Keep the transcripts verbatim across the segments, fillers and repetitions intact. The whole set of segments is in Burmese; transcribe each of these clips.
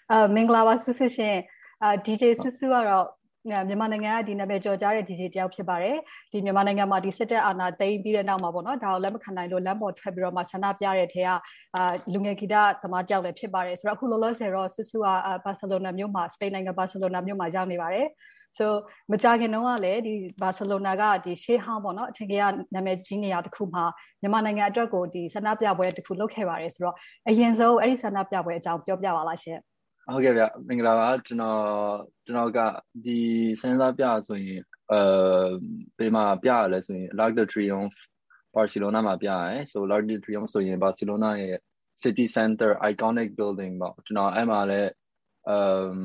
အာမင်္ဂလာပါဆုဆုရှင်အာ ဒီ ဂျေ ဆုဆုကတော့မြန်မာနိုင်ငံကဒီနာမည်ကျော်ကြားတဲ့ ဒီ ဂျေ တယောက်ဖြစ်ပါတယ်ဒီမြန်မာနိုင်ငံမှာဒီစစ်တပ်အာဏာသိမ်းပြီးတဲ့နောက်မှာပေါ့နော်ဒါကိုလက်မခံနိုင်လို့လမ်းပေါ်ထွက်ပြီးတော့မှဆန္ဒပြတဲ့ထဲကအာလူငယ်ဂီတသမားတယောက်လည်းဖြစ်ပါတယ်ဆိုတော့အခုလောလောဆယ်တော့ဆုဆုကဘာစီလိုနာမြို့မှာစပိန်နိုင်ငံဘာစီလိုနာမြို့မှာရောက်နေပါတယ်ဆိုမကြခင်တုန်းကလည်းဒီဘာစီလိုနာကဒီရှေးဟောင်းပေါ့နော်အထင်ကြီးကနာမည်ကြီးနေရာတစ်ခုမှာမြန်မာနိုင်ငံအတွက်ကိုဒီဆန္ဒပြပွဲတစ်ခုလုပ်ခဲ့ပါတယ်ဆိုတော့အရင်ဆုံးအဲ့ဒီဆန္ဒပြပွဲအကြောင်းပြောပြပါလားရှင်ဟုတ်ကဲ့ဗျမင်္ဂလာပါကျွန်တော်ကျွန်တော်ကဒီစမ်းစာပြဆိုရင်အဲဘယ်မှာပြရလဲဆိုရင် L'Arc de Triomphe Barcelona မှာပြရတယ်ဆို L'Arc de Triomphe ဆိုရင် Barcelona ရဲ့ City Center iconic building ပေါ့ကျွန်တော်အဲ့မှာလည်း um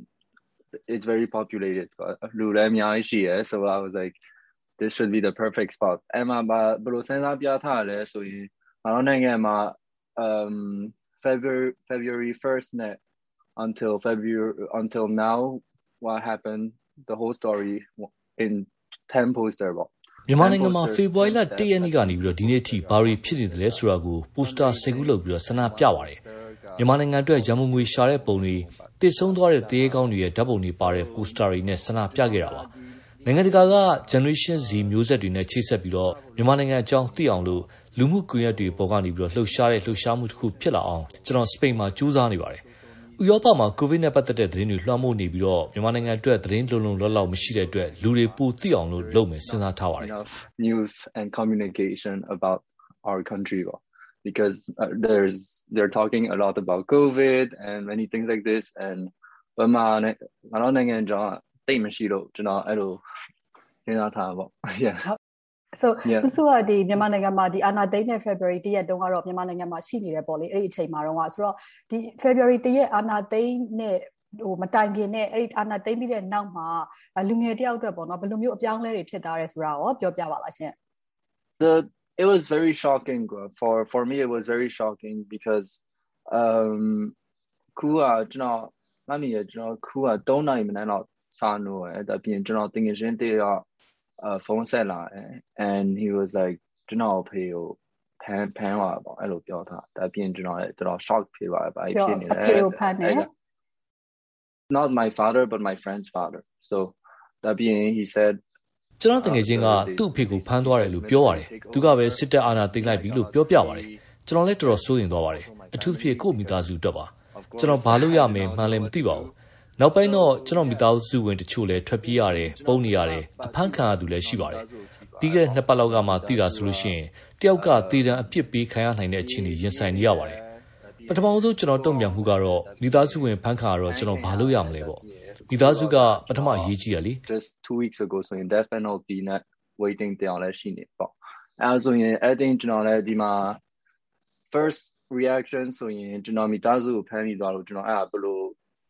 it's very populated လူလည်းအများကြီးရှိရယ် so I was like this should be the perfect spot အဲ့မှာဘယ်လိုစမ်းစာပြထားလဲဆိုရင်ကျွန်တော်နိုင်ငံမှာ um February February first နဲ့until February until now what happened the whole story in ten poster ပေါ့မြန်မာနိုင်ငံမှာဖေဖော်ဝါရီလတစ်ရက်နေ့ကနေပြီးတော့ဒီနေ့ထိဘာတွေဖြစ်နေတယ်လဲဆိုတာကိုပိုစတာစိတ်ကူးလုပ်ပြီးတော့ဆန္ဒပြပါတယ်မြန်မာနိုင်ငံအတွက်ရန်ကုန်ငွေရှာတဲ့ပုံတွေတည်ဆုံသွားတဲ့တရေကောင်းတွေရဲ့ဓာတ်ပုံတွေပါတဲ့ပိုစတာတွေနဲ့ဆန္ဒပြခဲ့တာပါနိုင်ငံတကာက generation Z မျိုးဆက်တွေနဲ့ချိတ်ဆက်ပြီးတော့မြန်မာနိုင်ငံအကြောင်းသိအောင်လို့လူမှုကွန်ရက်တွေပေါ်ကနေပြီးတော့လှုပ်ရှားတဲ့လှုပ်ရှားမှုတစ်ခုဖြစ်လာအောင်ကျွန်တော်စပိန်မှာကြိုးစားနေပါတယ်ဥရောပမှာကိုဗစ်နဲ့ပတ်သက်တဲ့သတင်းတွေလွှမ်းမိုးနေပြီးတော့မြန်မာနိုင်ငံအတွက်သတင်းလုံလုံလောက်လောက်မရှိတဲ့အတွက်လူတွေပိုသိအောင်လို့လုပ်မယ်စဉ်းစားထားပါတယ် news and communication about our country because uh, there's they're talking a lot about COVID and many things like this and ဘာမှလည်းနိုင်ငံကြောင်းတိတ်မရှိလို့ကျွန်တော်အဲ့လိုစဉ်းစားထားပါ yeah so ဆုဆုကဒီမြန်မာနိုင်ငံမှာဒီအာဏာသိမ်းတဲ့ February တစ်ရက်တုန်းကတော့မြန်မာနိုင်ငံမှာရှိနေတယ်ပေါ့လေအဲ့ဒီအချိန်မှာတော့ဆိုတော့ဒီ February တစ်ရက်အာဏာသိမ်းနဲ့ဟိုမတိုင်ခင်နဲ့အဲ့ဒီအာဏာသိမ်းပြီးတဲ့နောက်မှာလူငယ်တယောက်အတွက်ပေါ့နော်ဘယ်လိုမျိုးအပြောင်းအလဲတွေဖြစ်သွားတယ်ဆိုတာရောပြောပြပါလားရှင် The it was very shocking for for me it was very shocking because um ခုကကျွန်တော်မမီရကျွန်တော်ခုကသုံးနာရီမနက်တော့စာနိုးတယ်ဒါပြင်ကျွန်တော်တင်ငယ်ချင်းတည်းကUh, phone set la and he was like ကျွန်တော်ဖေကိုဖမ်းဖမ်းလာပေါ့အဲ့လိုပြောတာဒါပြင်ကျွန်တော်လည်းတော်တော် shock ဖြစ်သွားပါဖြစ်နေတယ်ဖေကိုဖမ်းတယ် not my father but my friend's father so ဒါပြင် he said ကျွန်တော်တကယ်ချင်းကသူ့ဖေကိုဖမ်းသွားတယ်လို့ပြောပါတယ်သူကပဲစစ်တပ်အာဏာသိမ်းလိုက်ပြီလို့ပြောပြပါတယ်ကျွန်တော်လည်းတော်တော်စိုးရိမ်သွားပါတယ်အထူးသဖြင့်ကိုယ့်မိသားစုအတွက်ပါကျွန်တော်ဘာလို့ရမယ်မှန်းလည်းမသိပါဘူးနောက်ပိုင်းတော့ကျွန်တော်မိသားစုဝင်တချို့လည်းထွက်ပြေးရတယ်ပုံနေရတယ်အဖမ်းခံရသူလည်းရှိပါတယ်ပြီးခဲ့တဲ့နှစ်ပတ်လောက်ကမှသိတာဆိုလို့ရှိရင်တယောက်ကသေဒဏ်အပြစ်ပေးခံရနိုင်တဲ့အခြေအနေရင်ဆိုင်နေရပါတယ်ပထမဆုံးကျွန်တော်တုံ့ပြန်မှုကတော့မိသားစုဝင်ဖမ်းခံရတော့ကျွန်တော်ဘာလို့ရမလဲပေါ့မိသားစုကပထမအရေးကြီးရလေ just two weeks ago ဆိုရင် death penalty နဲ့ waiting တရားလည်းရှိနေပေါ့အဲဆိုရင်အဲ့တင်ကျွန်တော်လည်းဒီမှာ first reaction ဆိုရင်ကျွန်တော်မိသားစုကိုဖမ်းပြီးသွားလို့ကျွန်တော်အဲ့ဒါဘယ်လို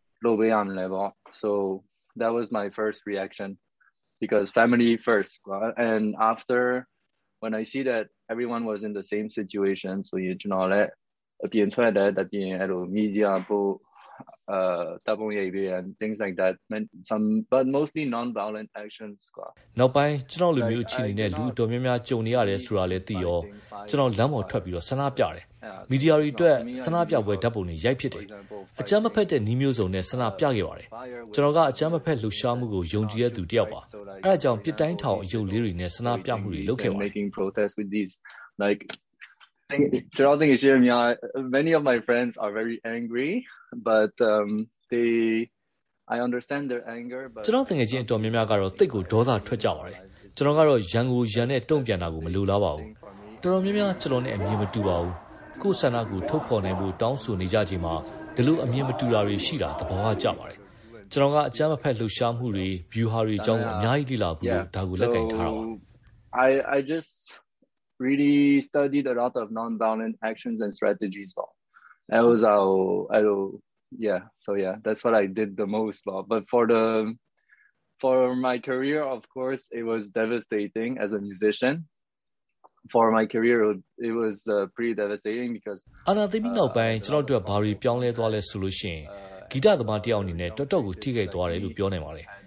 so that was my first reaction because family first and after when I see that everyone was in the same situation so you know let အပြင်ထွက်တယ်တပြင်အဲ့လို media ပို့ uh တပုံရိပ်တွေ and things like that some but mostly non-violent actions ကွာနောက်ပိုင်းကျွန်တော်လူမျိုးအခြေအနေနဲ့လူအတော်များများကြုံနေရတယ်ဆိုတာလည်းသိရောကျွန်တော်လမ်းပေါ်ထွက်ပြီးတော့ဆန္ဒပြတယ်မီဒီယာတွေအတွက်ဆန္ဒပြပွဲဓာတ်ပုံတွေရိုက်ဖြစ်တယ်အကြမ်းမဖက်တဲ့နည်းမျိုးစုံနဲ့ဆန္ဒပြခဲ့ပါတယ်ကျွန်တော်ကအကြမ်းမဖက်လှူရှားမှုကိုယုံကြည်ရတဲ့သူတယောက်ပါအဲအကြောင်းပြစ်တိုင်းထောင်အယုတ်လေးတွေနဲ့ဆန္ဒပြမှုတွေလုပ်ခဲ့ပါတယ် making protest with these like I don't think many of my friends are very angry but um they I understand their anger but ကျွန်တော်တကယ်ချင်းအတော်များများကတော့တိတ်ကိုဒေါသထွက်ကြပါတယ်ကျွန်တော်ကတော့ရန်ကိုရန်နဲ့တုံ့ပြန်တာကိုမလိုလားပါဘူးတော်တော်များများကျွန်တော်နဲ့အမြင်မတူပါဘူးကိုယ်ဆန္ဒကိုထုတ်ဖော်နိုင်ဖို့တောင်းဆိုနေကြချိန်မှာဒီလိုအမြင်မတူတာတွေရှိတာသဘောကျကြပါတယ်ကျွန်တော်ကအကြမ်းမဖက်လှုပ်ရှားမှုတွေ view ဟာတွေအကြောင်းကိုအများကြီးလေ့လာပြီးဒါကိုလက်ကင်ထားတာပါ I I just really studied a lot of non-violent actions and strategies I was uh, I yeah so yeah that's what I did the most but for the for my career of course it was devastating as a musician for my career it was uh, pretty devastating because အာနာသိပြီးနောက်ပိုင်းကျွန်တော်တို့ဘာတွေပြောင်းလဲသွားလဲဆိုလို့ရှိရင်ဂီတသမားတယောက်အနေနဲ့တော်တော်ကိုထိခိုက်သွားတယ်လို့ပြောနိုင်ပါတယ်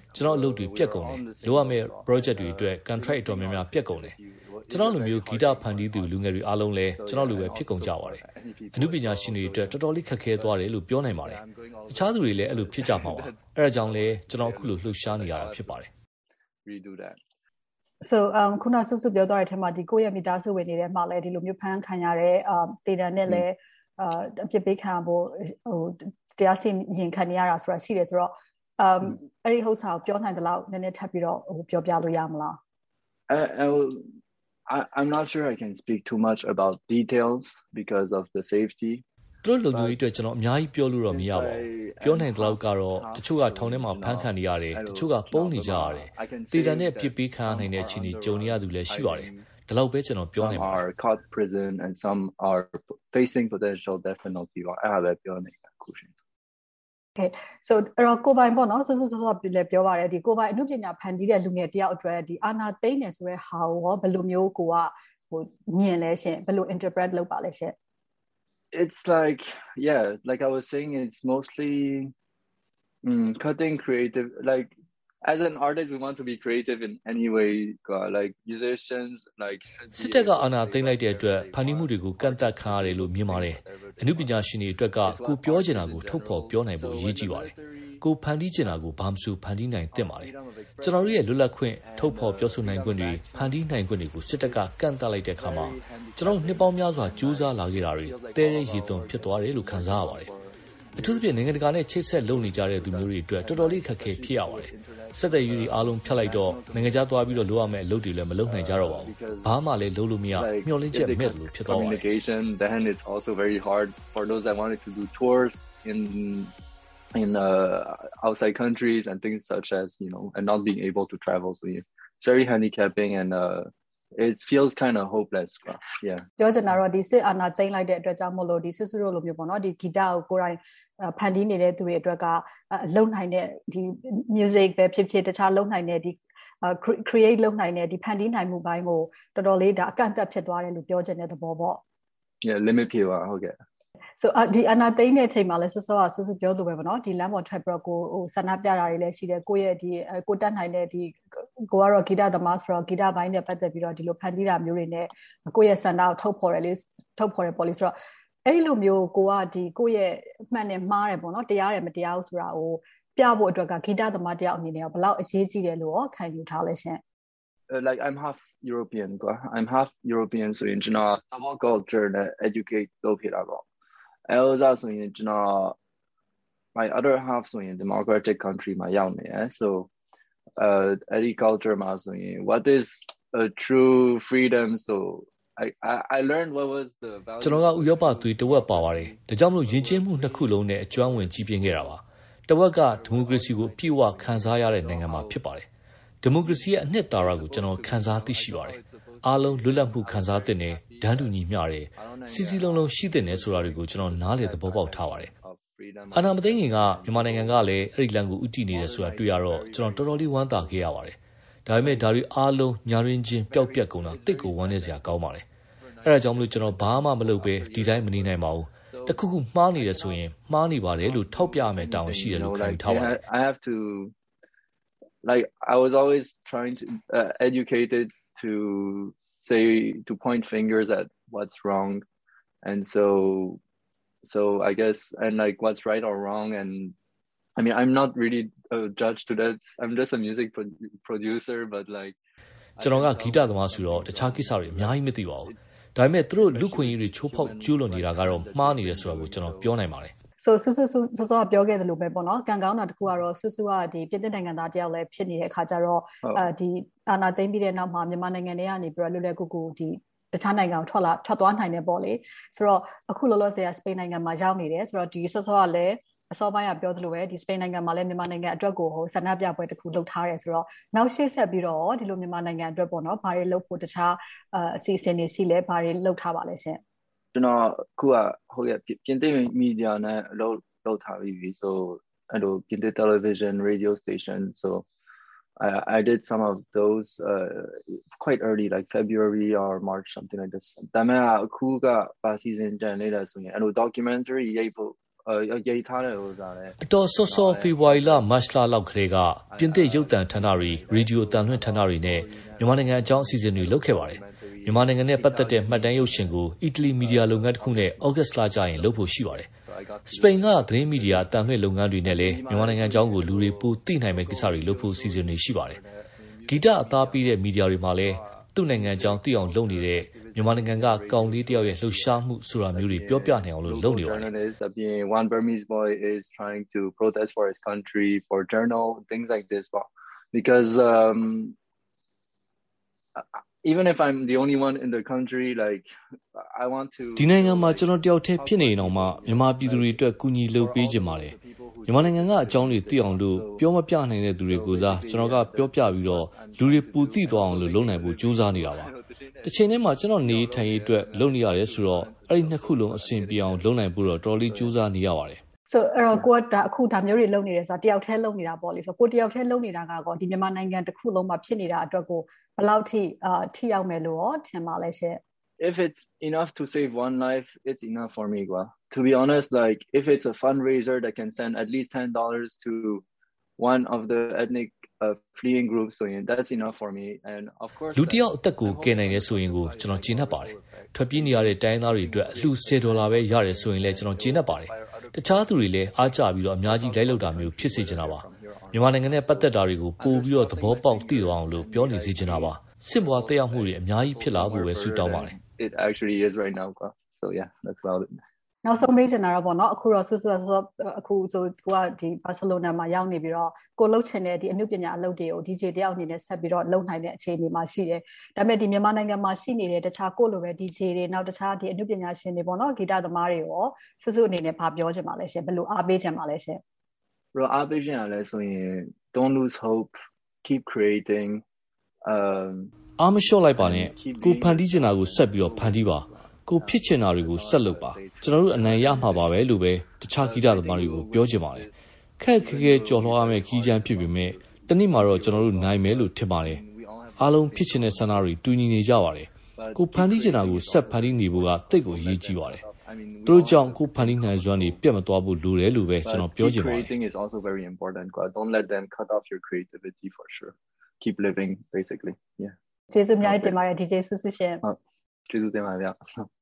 ကျွန်တော်အလုပ်တွေပြက်ကုန်တယ်လိုရမယ့် project တွေအတွက် contract တော်များများပြက်ကုန်တယ်ကျွန်တော်လိုမျိုးဂီတဖန်တီးသူလူငယ်တွေအားလုံးလည်းကျွန်တော်လိုပဲဖြစ်ကုန်ကြပါတယ်အမှုပညာရှင်တွေအတွက်တော်တော်လေးခက်ခဲသွားတယ်လို့ပြောနိုင်ပါတယ်အခြားသူတွေလည်းအဲ့လိုဖြစ်ကြမှာပါအဲ့ဒါကြောင့်လည်းကျွန်တော်အခုလိုလှုပ်ရှားနေရတာဖြစ်ပါတယ် redo that so um ခုနဆုစုပြောသွားတဲ့အထက်မှာဒီကိုယ့်ရဲ့မိသားစုဝင်နေတဲ့မှာလည်းဒီလိုမျိုးဖန်ခံရတဲ့အာဒေတာနဲ့လည်းအာအပြစ်ပေးခံဖို့ဟိုတရားစီရင်ခံရတာဆိုတာရှိတယ်ဆိုတော့ um အဲ့ဒီဟုတ်စာကိုပြောနိုင်တယ်လို့နည်းနည်းထပ်ပြီးတော့ဟိုပြောပြလို့ရမလား I will I I'm not sure I can speak too much about details because of the safety သူတို့လုံခြုံရေးအတွက်ကျွန်တော်အများကြီးပြောလို့တော့မရပါဘူးပြောနိုင်တဲ့လောက်ကတော့တချို့ကထောင်ထဲမှာဖမ်းခံနေရတယ်တချို့ကပုံနေကြရတယ်တေတံနဲ့ပြစ်ပေးခံနိုင်တဲ့အခြေအနေကြုံနေရသူလည်းရှိပါတယ်ဒီလောက်ပဲကျွန်တော်ပြောနိုင်ပါတယ် are caught prison and some are facing potential death penalty အဲ့ဒါပဲပြောနေတာခုရှင် Okay so အဲ့တော့ကိုပိုင်ပေါ့နော်ဆဆဆဆလည်းပြောပါတယ်ဒီကိုပိုင်အမှုပညာဖန်တီးတဲ့လူငယ်တယောက်အတွက်ဒီအာနာသိမ့်နေဆိုတဲ့ဟာကိုဘယ်လိုမျိုးကိုကဟိုမြင်လဲရှင်ဘယ်လို interpret လုပ်ပါလဲရှင် It's like yeah like I was saying it's mostly mm, cutting creative like as an artist we want to be creative in any way like musicians like စစ်တပ်ကအာဏာသိမ်းလိုက်တဲ့အတွက်ဖန်တီးမှုတွေကိုကန့်သတ်ခံရတယ်လို့မြင်ပါတယ်အမှုပညာရှင်တွေအတွက်ကကိုပြောချင်တာကိုထုတ်ဖော်ပြောနိုင်ဖို့အရေးကြီးပါတယ်ကိုဖန်တီးချင်တာကိုဘာမှမဆိုဖန်တီးနိုင်သင့်ပါတယ်ကျွန်တော်တို့ရဲ့လွတ်လပ်ခွင့်ထုတ်ဖော်ပြောဆိုနိုင်ခွင့်တွေဖန်တီးနိုင်ခွင့်တွေကိုစစ်တပ်ကကန့်သတ်လိုက်တဲ့အခါမှာကျွန်တော်နှစ်ပေါင်းများစွာကြိုးစားလာခဲ့တာတွေတဲတဲရည်သွန်ဖြစ်သွားတယ်လို့ခံစားရပါတယ်အထူးသဖြင့်နိုင်ငံတကာနဲ့ချိတ်ဆက်လုပ်နေကြတဲ့သူမျိုးတွေအတွက်တော်တော်လေးခက်ခဲဖြစ်ရပါတယ်စက်တဲ့ယူရီအားလုံးဖြတ်လိုက်တော့နိုင်ငံခြားသွားပြီးတော့လိုရမယ့်အလုပ်တွေလည်းမလုပ်နိုင်ကြတော့ပါဘူးဘာမှလည်းလုပ်လို့မရမျှော်လင့်ချက်မဲ့လို့ဖြစ်သွားပါတယ် communication then it's also very hard for those that wanted to do tours in in uh, outside countries and things such as you know and not being able to travel so it's very handicapping and uh it feels kind of hopeless yeah ပြောချင်တာတော့ဒီစစ်အာဏာသိမ်းလိုက်တဲ့အတွက်ကြောင့်မို့လို့ဒီဆွဆွတို့လိုမျိုးပေါ့နော်ဒီဂီတကိုကိုယ်တိုင်ဖန်တီးနေတဲ့သူတွေအတွက်ကအလုံနိုင်တဲ့ဒီ music ပဲဖြစ်ဖြစ်တခြားလုံနိုင်တဲ့ဒီ create လုံနိုင်တဲ့ဒီဖန်တီးနိုင်မှုပိုင်းကိုတော်တော်လေးဒါအကန့်အသတ်ဖြစ်သွားတယ်လို့ပြောချင်တဲ့သဘောပေါ့ yeah limit ဖြစ်ပါဟုတ်ကဲ့ so ဒီအနာသိန်းတဲ့အချိန်မှာလဲဆောဆောကဆူဆူပြောသူပဲပေါ့နော်ဒီလမ်းပေါ်ထွက်ပြီးတော့ကိုဟိုဆန္ဒပြတာတွေလည်းရှိတယ်ကိုရဲ့ဒီကိုတက်နိုင်တဲ့ဒီကိုကတော့ဂီတသမားဆိုတော့ဂီတဘိုင်းနဲ့ပတ်သက်ပြီးတော့ဒီလိုဖန်တီးတာမျိုးတွေနဲ့ကိုရဲ့ဆန္ဒကိုထုတ်ဖော်တယ်လေထုတ်ဖော်တယ်ပေါ့လေဆိုတော့အဲ့လိုမျိုးကိုကဒီကိုရဲ့အမှန်နဲ့မှားတယ်ပေါ့နော်တရားတယ်မတရားဘူးဆိုတာကိုပြဖို့အတွက်ကဂီတသမားတယောက်အနေနဲ့ဘယ်လောက်အရေးကြီးတယ်လို့ရောခံယူထားလဲရှင် like I'm half European ကွာ I'm half European ဆိုရင်ကျွန်တော် double culture နဲ့ educate လုပ်ဖြစ်တာပေါ့အဲ့ဒါဆိုရင်ကျွန်တော် my other half ဆိုရင် democratic country မှာရောက်နေရယ် so uh agriculture မှာဆိုရင် what is a true freedom so I I I learned what was the value ကျွန်တော်ကဥရောပသွေးတဝက်ပါပါတယ်ဒါကြောင့်မလို့ယဉ်ကျေးမှုနှစ်ခုလုံးနဲ့အကျွမ်းဝင်ကြီးပြင်းခဲ့တာပါတဝက်ကဒီမိုကရေစီကိုအပြည့်အဝခံစားရတဲ့နိုင်ငံမှာဖြစ်ပါတယ်ဒီမိုကရေစီရဲ့အနှစ်သာရကိုကျွန်တော်ခံစားသိရှိပါတယ်အားလုံးလွတ်လပ်မှုခံစားတဲ့နဲ့ဒန်းတူညီမျှတယ်စီစီလုံးလုံးရှိတဲ့နဲ့ဆိုတာတွေကိုကျွန်တော်နားလေသဘောပေါက်ထားပါတယ်အာဏာမသိမ်းခင်ကမြန်မာနိုင်ငံကလည်းအဲ့ဒီလမ်းကိုဥတီနေတယ်ဆိုတာတွေ့ရတော့ကျွန်တော်တော်တော်လေးဝမ်းသာခဲ့ရပါတယ်ဒါပေမဲ့ဒါတွေအားလုံးညာရင်းချင်းပျောက်ပြက်ကုန်တာတိတ်ကိုဝမ်းနေစရာကောင်းပါတယ်အဲ့ဒါကြောင့်မလို့ကျွန်တော်ဘာမှမလုပ်ပဲဒီတိုင်းမနေနိုင်ပါဘူးတခုခုမှားနေတယ်ဆိုရင်မှားနေပါတယ်လို့ထောက်ပြရမယ်တောင်းရှိတယ်လို့ခံယူထားပါတယ် I have to like I was always trying to uh, educated to say to point fingers at what's wrong and so so I guess and like what's right or wrong and I mean I'm not really a judge to that I'm just a music pro producer but like ကျွန်တော်ကဂီတသမားဆိုတော့တခြားကိစ္စတွေအများကြီးမသိပါဘူးဒါပေမဲ့သူတို့လူခွင့်ရေးတွေချိုးဖောက်ကျူးလွန်နေတာကတော့မှားနေတယ်ဆိုတာကိုကျွန်တော်ပြောနိုင်ပါတယ် so ဆူဆူဆူဆူကပြောခဲ့သလိုပဲပေါ့နော်ကံကောင်းတာတခုကတော့ဆူဆူကဒီပြည်သက်နိုင်ငံသားတယောက်လည်းဖြစ်နေတဲ့အခါကျတော့အဲဒီအာနာသိမ့်ပြီးတဲ့နောက်မှာမြန်မာနိုင်ငံထဲကနေပြီးတော့လွတ်လပ်ကူကူဒီတခြားနိုင်ငံကိုထွက်လာထွက်သွားနိုင်တယ်ပေါ့လေဆိုတော့အခုလောလောဆယ်ကစပိန်နိုင်ငံမှာရောက်နေတယ်ဆိုတော့ဒီဆော့ဆော့ကလည်းအစောပိုင်းကပြောသလိုပဲဒီစပိန်နိုင်ငံမှာလည်းမြန်မာနိုင်ငံအတွက်ကိုဟိုဆန္ဒပြပွဲတစ်ခုလုပ်ထားတယ်ဆိုတော့နောက်ရှေ့ဆက်ပြီးတော့ဒီလိုမြန်မာနိုင်ငံအတွက်ပေါ့နော်ဘာတွေလုပ်ဖို့တခြားအစီအစဉ်တွေရှိလဲဘာတွေလုပ်ထားပါလဲရှင်ကျွန်တော်ခုကဟုတ်ရဲ့ပြင်သစ်မီဒီယာနဲ့အလုပ်လုပ်ထားပြီးပြီ so အဲ့လိုပြင်သစ် television radio station so I I did some of those uh quite early like February or March something like this ဒါပေမဲ့အခုကပါ season တန်နေတာဆိုရင်အဲ့လို documentary ရိုက်ဖို့ရိတ်ထားတယ်ဟိုစားလေအတော်စောစောဖေဖော်ဝါရီလမတ်လလောက်ခရေကပြင်သစ်ရုပ်သံဌာနတွေရေဒီယိုအသံလွှင့်ဌာနတွေနဲ့မြန်မာနိုင်ငံအကြောင်းအစီအစဉ်တွေလုပ်ခဲ့ပါတယ်မြန်မာနိုင်ငံနဲ့ပတ်သက်တဲ့မှတ်တမ်းရုပ်ရှင်ကိုအီတလီမီဒီယာလုပ်ငန်းတစ်ခုနဲ့ဩဂတ်စ်လကျရင်လုပ်ဖို့ရှိပါတယ်စပိန်ကသတင်းမီဒီယာအသံလွှင့်လုပ်ငန်းတွေနဲ့လည်းမြန်မာနိုင်ငံအကြောင်းကိုလူတွေပိုသိနိုင်မယ့်ကိစ္စတွေလုပ်ဖို့အစီအစဉ်တွေရှိပါတယ်ဂီတအသားပေးတဲ့မီဒီယာတွေမှာလည်းသူ့နိုင်ငံအကြောင်းသိအောင်လုပ်နေတဲ့မြန်မာနိုင်ငံကကောင်လေးတယောက်ရဲ့လှုပ်ရှားမှုဆိုတာမျိုးတွေပြောပြနိုင်အောင်လို့လုပ်နေပါတယ်။ One Burmese boy is trying to protest for his country for journal things like this because um even if I'm the only one in the country like I want to ဒီနိုင်ငံမှာကျွန်တော်တယောက်တည်းဖြစ်နေအောင်မှမြန်မာပြည်သူတွေအတွက်ကူညီလုပ်ပေးခြင်းပါတယ်မြန်မာနိုင်ငံကအကြောင်းတွေသိအောင်လို့ပြောမပြနိုင်တဲ့သူတွေကိုစားကျွန်တော်ကပြောပြပြီးတော့လူတွေပူသိသွားအောင်လို့လုပ်နိုင်ဖို့ကြိုးစားနေတာပါတစ်ချိန်တည်းမှာကျွန်တော်နေထိုင်ရေးအတွက်လုပ်နေရတယ်ဆိုတော့အဲ့ဒီနှစ်ခုလုံးအဆင်ပြေအောင်လုပ်နိုင်ဖို့တော့တော်လေးကြိုးစားနေရပါတယ်ဆိုအဲ့တော့ကိုကဒါအခုဒါမျိုးတွေလုပ်နေတယ်ဆိုတာတယောက်တည်းလုပ်နေတာပေါ့လေဆိုကိုတယောက်တည်းလုပ်နေတာကတော့ဒီမြန်မာနိုင်ငံတစ်ခုလုံးမှာဖြစ်နေတာအတွက်ကိုဘယ်လောက်ထိအာထိရောက်မယ်လို့ရောထင်ပါလဲရှင် If it's enough to save one life it's enough for me ကွာ To be honest like if it's a fundraiser that can send at least ten dollars to one of the ethnic uh, fleeing groups so yeah, that's enough for me and of course လူတယောက်အသက်ကိုကယ်နိုင်တယ်ဆိုရင်ကိုကျွန်တော်ကျေနပ်ပါတယ်ထွက်ပြေးနေရတဲ့တိုင်းသားတွေအတွက်အလှူtenဒေါ်လာပဲရတယ်ဆိုရင်လည်းကျွန်တော်ကျေနပ်ပါတယ်တခြားသူတွေလည်းအားကြပြီးတော့အများကြီးလိုက်လောက်တာမျိုးဖြစ်စေချင်တာပါမြန်မာနိုင်ငံနဲ့ပတ်သက်တာတွေကိုပို့ပြီးတော့သဘောပေါက်သိသွားအောင်လို့ပြောနေစေချင်တာပါစစ်ဘွားတက်ရောက်မှုတွေအများကြီးဖြစ်လာဖို့ပဲဆုတောင်းပါတယ် It actually is right now so yeah that's about it နောက်ဆုံးမေးချင်တာတော့ပေါ့နော်အခုတော့ဆွဆွဆွအခုဆိုကိုကဒီဘာစီလိုနာမှာရောက်နေပြီးတော့ကိုလှုပ်ချင်တဲ့ဒီအမှုပညာအလုပ်တွေကို ဒီ ဂျေ တယောက်အနေနဲ့ဆက်ပြီးတော့လုပ်နိုင်တဲ့အခြေအနေမှာရှိတယ်ဒါပေမဲ့ဒီမြန်မာနိုင်ငံမှာရှိနေတဲ့တခြားကိုလိုပဲ ဒီ ဂျေ တွေနောက်တခြားဒီအမှုပညာရှင်တွေပေါ့နော်ဂီတသမားတွေရောဆွဆွအနေနဲ့ဗာပြောချင်ပါလဲရှင်ဘယ်လိုအားပေးချင်ပါလဲရှင်ဘယ်လိုအားပေးချင်ရလဲဆိုရင် don't lose hope keep creating um အားမလျှော့လိုက်ပါနဲ့ကိုဖန်တီးချင်တာကိုဆက်ပြီးတော့ဖန်တီးပါကိုဖြစ်ချင်တာတွေကိုဆက်လုပ်ပါကျွန်တော်တို့အနိုင်ရမှာပါပဲလို့ပဲတခြားဂီတသမားတွေကိုပြောချင်ပါတယ်ခက်ခဲခဲကြော်လွှားရမယ့်ခီးချမ်းဖြစ်ပေမဲ့တနေ့မှာတော့ကျွန်တော်တို့နိုင်မယ်လို့ထင်ပါတယ်အားလုံးဖြစ်ချင်တဲ့ဆန္ဒတွေတူညီနေကြပါတယ်ကိုဖန်တီးချင်တာကိုဆက်ဖန်တီးနေဖို့ကတိတ်ကိုအရေးကြီးပါတယ်သူတို့ကြောင့်ကိုဖန်တီးနိုင်စွမ်းတွေပြတ်မသွားဖို့လိုတယ်လို့ပဲကျွန်တော်ပြောချင်ပါတယ် Creating is also very important don't let them cut off your creativity for sure keep living basically yeah ကျေးဇူးအများကြီးတင်ပါတယ် ဒီ ဂျေ ဆွဆွရှင်ဟုတ်ကျေးဇူးတင်ပါဗျာ